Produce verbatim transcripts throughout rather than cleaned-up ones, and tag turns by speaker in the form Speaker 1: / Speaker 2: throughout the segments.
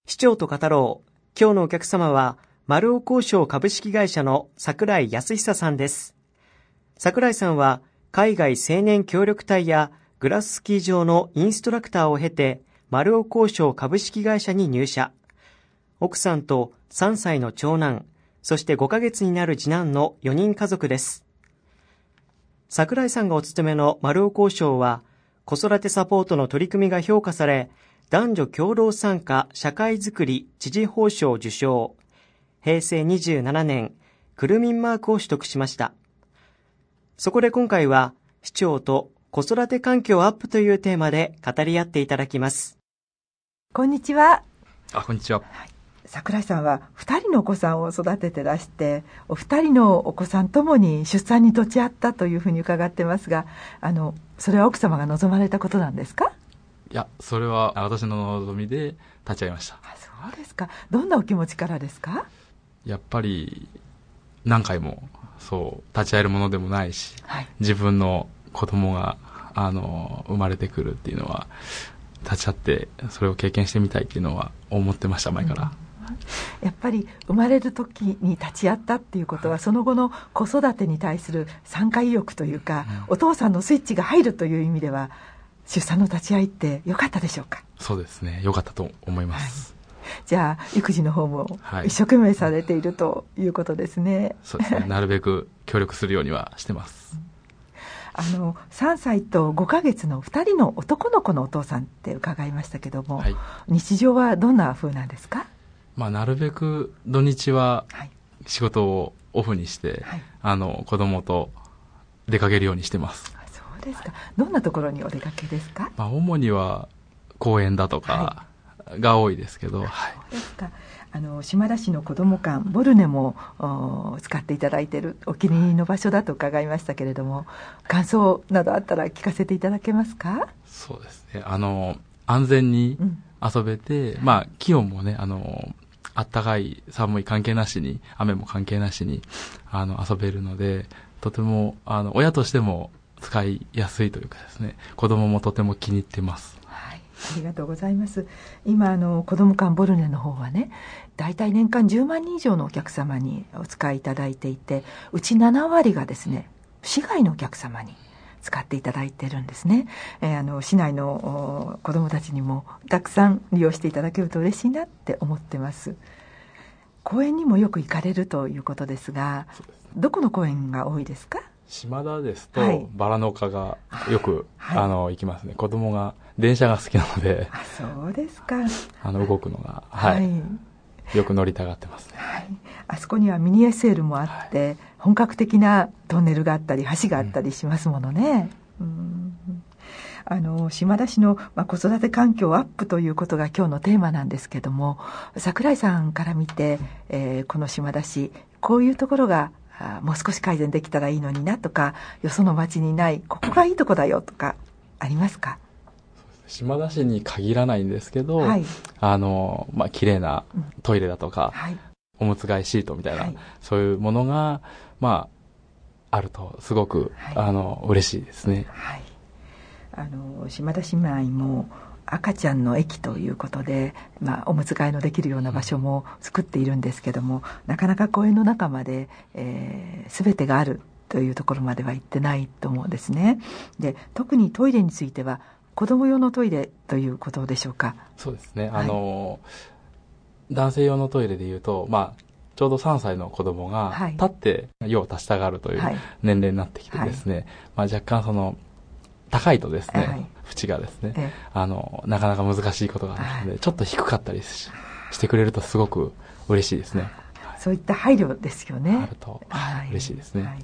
Speaker 1: 市長と語ろう。今日のお客様は丸尾工商株式会社の櫻井康久さんです。櫻井さんは海外青年協力隊やグラススキー場のインストラクターを経て丸尾工商株式会社に入社。奥さんとさんさいの長男、そしてごかげつになる次男のよにん家族です。櫻井さんがお勤めの丸尾工商は子育てサポートの取り組みが評価され、男女共同参加社会づくり知事褒章受賞、へいせいにじゅうななねんクルミンマークを取得しました。そこで今回は市長と子育て環境アップというテーマで語り合っていただきます。
Speaker 2: こんにちは。
Speaker 3: あ、こんにちは。
Speaker 2: はい、櫻井さんはふたりのお子さんを育ててらして、お二人のお子さんともに出産に立ち会ったというふうに伺ってますが、あのそれは奥様が望まれたことなんですか？
Speaker 3: いや、それは私の望みで立ち会いました。
Speaker 2: あ、そうですか。どんなお気持ちからですか？
Speaker 3: やっぱり何回もそう立ち会えるものでもないし、
Speaker 2: はい、
Speaker 3: 自分の子供があの生まれてくるっていうのは立ち会ってそれを経験してみたいっていうのは思ってました、前から。
Speaker 2: うん、やっぱり生まれる時に立ち会ったっていうことは、はい、その後の子育てに対する参加意欲というか、うん、お父さんのスイッチが入るという意味では出産の立ち会いって良かったでしょうか？
Speaker 3: そうですね、良かったと思います。
Speaker 2: はい、じゃあ育児の方も一生懸命されているということですね。はい、
Speaker 3: そうですね、なるべく協力するようにはしてます。
Speaker 2: あのさんさいとごかげつのふたりの男の子のお父さんって伺いましたけども、はい、日常はどんな風なんですか？
Speaker 3: まあ、なるべく土日は仕事をオフにして、はい、あの子供と出かけるようにしてます。
Speaker 2: そうですか。どんなところにお出かけですか？
Speaker 3: まあ、主には公園だとかが多いですけど、はいはい、
Speaker 2: そうですか。あの島田市の子ども館ボルネも使っていただいているお気に入りの場所だと伺いましたけれども、感想などあったら聞かせていただけますか？
Speaker 3: そうですね、あの安全に遊べて、うん、まあ、気温もね、あのあったかい寒い関係なしに、雨も関係なしにあの遊べるので、とてもあの親としても使いやすいというかですね、子供もとても気に入ってます。
Speaker 2: はい、ありがとうございます。今あの子ども館ボルネの方はね、だいたい年間じゅうまんにん以上のお客様にお使いいただいていて、うちななわりがですね、市外のお客様に使っていただいてるんですね。えー、あの市内の子どもたちにもたくさん利用していただけると嬉しいなって思ってます。公園にもよく行かれるということですが、そうですね、どこの公園が多いですか？
Speaker 3: 島田ですと、はい、バラの丘がよく、はい、あの行きますね。子供が電車が好きなので、
Speaker 2: あ、そうですか。
Speaker 3: あの動くのが、はいはい、よく乗りたがってますね。
Speaker 2: はい、あそこにはミニ エスエル もあって、はい、本格的なトンネルがあったり橋があったりしますものね。うん、うんあの島田市の、まあ、子育て環境アップということが今日のテーマなんですけども、櫻井さんから見て、えー、この島田市、こういうところがもう少し改善できたらいいのになとか、よその町にないここがいいとこだよとかありますか？
Speaker 3: 島田市に限らないんですけど、はい、あのまあ綺麗なトイレだとか、うんはい、おむつ替えシートみたいな、はい、そういうものがまああるとすごく、はい、あの嬉しいですね。
Speaker 2: はい、あの島田市内も赤ちゃんの駅ということで、まあ、おむつ替えのできるような場所も作っているんですけども、なかなか公園の中まで、えー、全てがあるというところまでは行ってないと思うんですね。で、特にトイレについては子供用のトイレということでしょうか？
Speaker 3: そうですね、はい、あの男性用のトイレでいうと、まあ、ちょうどさんさいの子供が立って用を足したがるという年齢になってきてですね、はいはい、まあ、若干その高いとですね、はい、縁がですね、ええ、あのなかなか難しいことがあるので、はい、ちょっと低かったり し, してくれるとすごく嬉しいですね。
Speaker 2: そういった配慮ですよね。
Speaker 3: あると、はい、嬉しいですね。はい、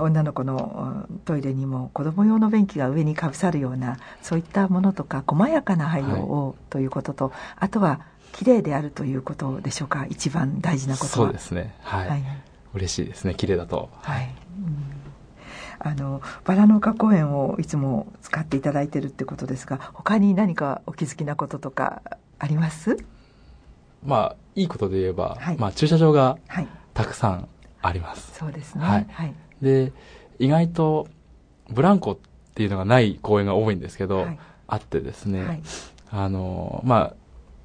Speaker 2: 女の子のトイレにも子供用の便器が上にかぶさるような、そういったものとか細やかな配慮を、はい、ということと、あとは綺麗であるということでしょうか？一番大事なことは。
Speaker 3: そうですね、はい、はい、嬉しいですね、綺麗だと。
Speaker 2: はい、うんあのバラの丘公園をいつも使っていただいているってことですが、他に何かお気づきなこととかあります？
Speaker 3: まあいいことで言えば、はい、まあ、駐車場がたくさんあります。
Speaker 2: はい、そうですね、
Speaker 3: はいはい、で意外とブランコっていうのがない公園が多いんですけど、はい、あってですね、はい、あのまあ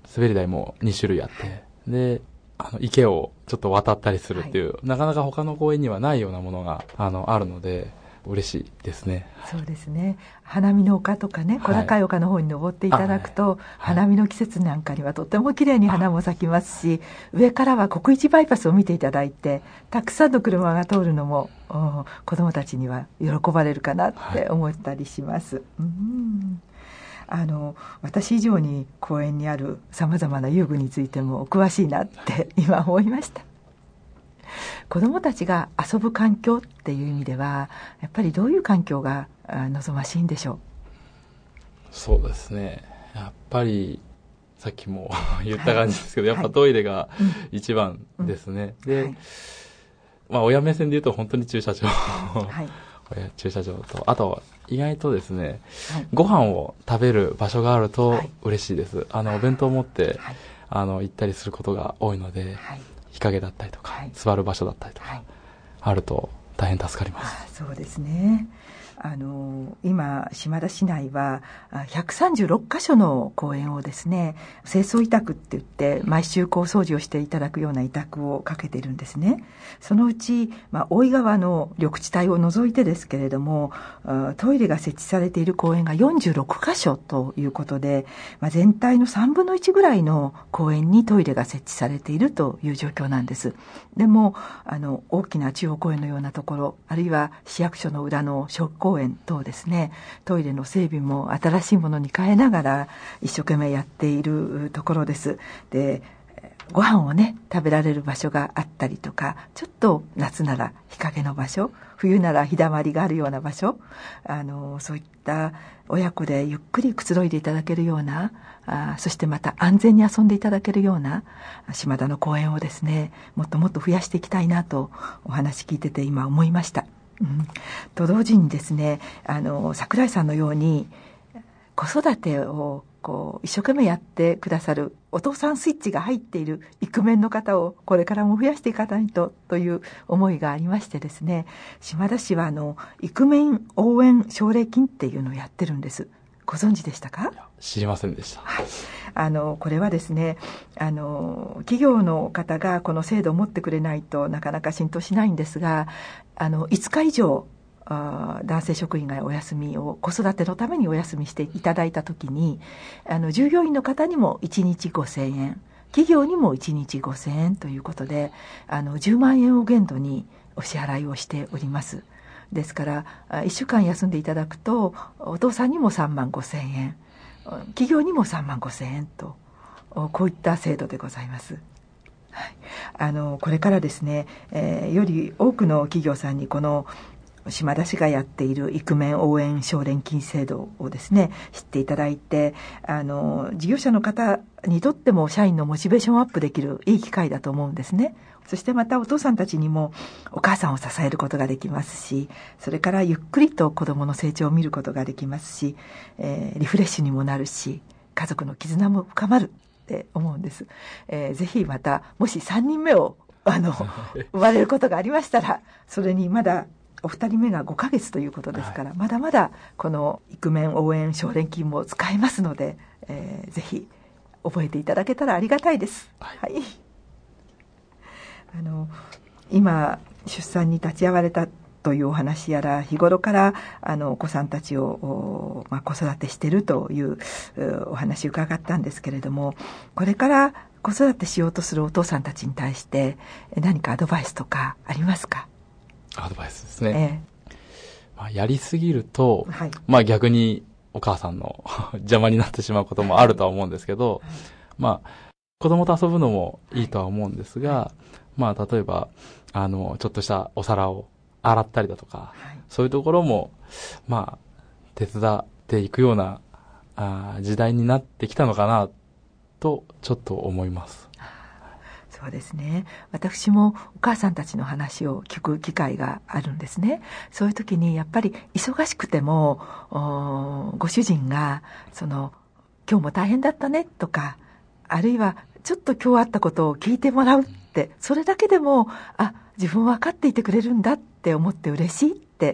Speaker 3: 滑り台もに種類あって、で、あの、池をちょっと渡ったりするっていう、はい、なかなか他の公園にはないようなものが、あの、あるので、嬉しいですね。
Speaker 2: そうですね。花見の丘とかね、小高い丘の方に登っていただくと、はい、花見の季節なんかにはとっても綺麗に花も咲きますし、上からは国一バイパスを見ていただいて、たくさんの車が通るのも子どもたちには喜ばれるかなって思ったりします。はい、うんあの私以上に公園にあるさまざまな遊具についてもお詳しいなって今思いました。子どもたちが遊ぶ環境っていう意味ではやっぱりどういう環境が望ましいんでしょう？
Speaker 3: そうですね、やっぱりさっきも言った感じですけど、はい、やっぱトイレが一番ですね、はいうん、で、はい、まあ親目線で言うと本当に駐車場、はい駐車場と、あと意外とですね、はい、ご飯を食べる場所があると嬉しいです。はい、あのお弁当を持って、はい、あの行ったりすることが多いので、はい、日陰だったりとか、はい、座る場所だったりとか、はい、あると大変助かります。
Speaker 2: あそうですね。あの今島田市内はひゃくさんじゅうろっかしょの公園をですね清掃委託って言って毎週こう掃除をしていただくような委託をかけているんですね。そのうち、まあ、大井川の緑地帯を除いてですけれどもトイレが設置されている公園がよんじゅうろっかしょということで、まあ、全体のさんぶんのいちぐらいの公園にトイレが設置されているという状況なんです。でもあの大きな中央公園のようなところあるいは市役所の裏の小公園等ですねトイレの整備も新しいものに変えながら一生懸命やっているところです。でご飯をね食べられる場所があったりとかちょっと夏なら日陰の場所冬なら日だまりがあるような場所あのそういった親子でゆっくりくつろいでいただけるようなあそしてまた安全に遊んでいただけるような島田の公園をですねもっともっと増やしていきたいなとお話聞いてて今思いました。うん、と同時にですねあの櫻井さんのように子育てをこう一生懸命やってくださるお父さんスイッチが入っているイクメンの方をこれからも増やしていかないとという思いがありましてですね島田市はあのイクメン応援奨励金っていうのをやってるんです。ご存知でしたか？
Speaker 3: 知りませんでした。
Speaker 2: はい、あのこれはですねあの企業の方がこの制度を持ってくれないとなかなか浸透しないんですがあのいつか以上あ男性職員がお休みを子育てのためにお休みしていただいたときにあの従業員の方にもいちにちごせんえん企業にもいちにちごせんえんということであのじゅうまんえんを限度にお支払いをしております。ですからいっしゅうかん休んでいただくとお父さんにもさんまんごせんえん企業にもさんまんごせんえんとこういった制度でございます。はい、あのこれからですね、えー、より多くの企業さんにこの島田市がやっているイクメン応援奨励金制度をですね知っていただいてあの事業者の方にとっても社員のモチベーションアップできるいい機会だと思うんですね。そしてまたお父さんたちにもお母さんを支えることができますしそれからゆっくりと子どもの成長を見ることができますし、えー、リフレッシュにもなるし家族の絆も深まるって思うんです。えー、ぜひまたもしさんにんめをあの生まれることがありましたらそれにまだお二人目がごかげつということですから、はい、まだまだこのイクメン応援奨励金も使えますので、えー、ぜひ覚えていただけたらありがたいです。はい、はい、あの今出産に立ち会われたというお話やら日頃からあのお子さんたちを、まあ、子育てしているというお話を伺ったんですけれどもこれから子育てしようとするお父さんたちに対して何かアドバイスとかありますか？
Speaker 3: アドバイスですね、ええまあ、やりすぎると、はいまあ、逆にお母さんの邪魔になってしまうこともあるとは思うんですけど、はいまあ、子供と遊ぶのもいいとは思うんですが、はいまあ、例えばあのちょっとしたお皿を洗ったりだとか、はい、そういうところも、まあ、手伝っていくようなあ時代になってきたのかなとちょっと思います。
Speaker 2: そうですね。私もお母さんたちの話を聞く機会があるんですね。そういう時にやっぱり忙しくてもご主人がその今日も大変だったねとかあるいはちょっと今日あったことを聞いてもらうってそれだけでもあ自分分かっていてくれるんだって思って嬉しいって 、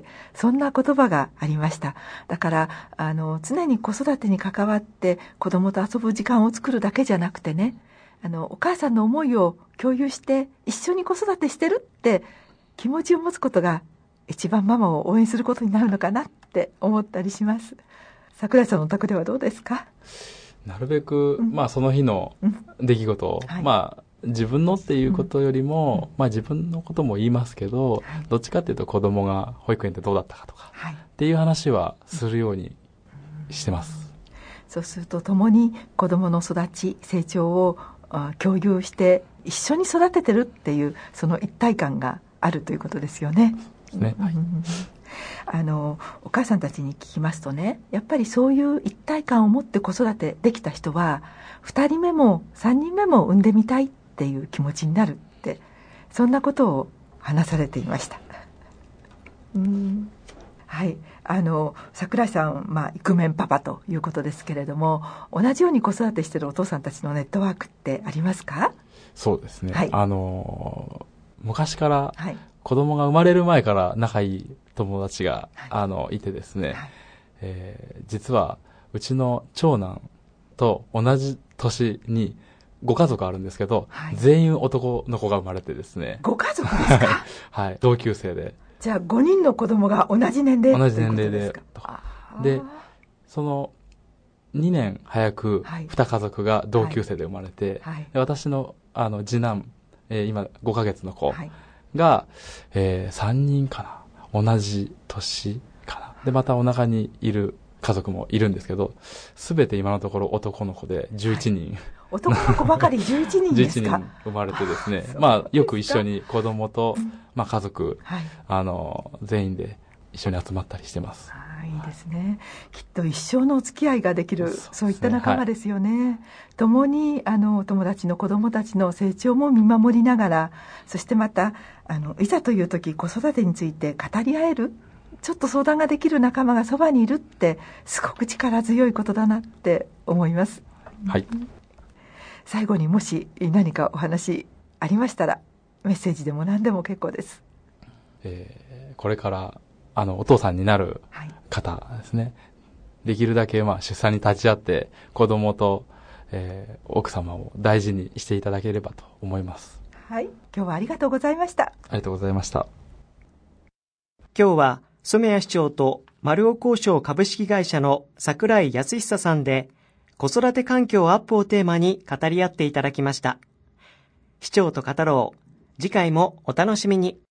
Speaker 2: そんな言葉がありました。だからあの常に子育てに関わって子供と遊ぶ時間を作るだけじゃなくてね、あのお母さんの思いを共有して一緒に子育てしてるって気持ちを持つことが一番ママを応援することになるのかなって思ったりします。桜井さんのお宅ではどうですか？
Speaker 3: なるべく、うん、まあその日の出来事を、うんはい、まあ自分のっていうことよりも、うん、まあ自分のことも言いますけど、はい、どっちかっていうと子供が保育園ってどうだったかとか、はい、っていう話はするようにしてます。
Speaker 2: うん、そうすると共に子供の育ち成長を共有して一緒に育ててるっていうその一体感があるということですよね。
Speaker 3: ね、はい、
Speaker 2: あのお母さんたちに聞きますとね、やっぱりそういう一体感を持って子育てできた人はふたりめもさんにんめも産んでみたいっていう気持ちになるって、そんなことを話されていました。うんはい、あの桜井さん、まあ、イクメンパパということですけれども、同じように子育てしているお父さんたちのネットワークってありますか？
Speaker 3: そうですね、はい、あの昔から子供が生まれる前から仲いい友達が、はい、あのいてですね、はい、えー、実はうちの長男と同じ年にご家族あるんですけど、はい、全員男の子が生まれてですね。
Speaker 2: ご家族ですか？
Speaker 3: はい、同級生で。
Speaker 2: じゃあごにんの子供が同じ年齢
Speaker 3: 同じ年齢で。で、そのにねん早くに家族が同級生で生まれて、はいはい、で私のあの次男、えー、今ごかげつの子が、はい、えー、さんにんかな、同じ年かな。でまたお腹にいる家族もいるんですけど、すべて今のところ男の子でじゅういちにん、はい、
Speaker 2: 男の子ばかりじゅういちにんですか？
Speaker 3: じゅういちにん生まれてですね、まあよく一緒に子供と、まあ、家族、はい、あの全員で一緒に集まったりしてます。
Speaker 2: あ、いいですね、はい、きっと一生のお付き合いができる、そうですね、そういった仲間ですよね、はい、共にあの友達の子供たちの成長も見守りながら、そしてまたあのいざという時子育てについて語り合える、ちょっと相談ができる仲間がそばにいるってすごく力強いことだなって思います。
Speaker 3: はい、
Speaker 2: 最後にもし何かお話ありましたらメッセージでも何でも結構です。
Speaker 3: えー、これからあのお父さんになる方ですね、はい、できるだけまあ出産に立ち会って子供と、えー、奥様を大事にしていただければと思います。
Speaker 2: はい、今日はありがとうございました。あ
Speaker 3: りがとうございました。
Speaker 1: 今日は染谷市長と丸尾工商株式会社の桜井康久さんで子育て環境アップをテーマに語り合っていただきました。市長と語ろう。次回もお楽しみに。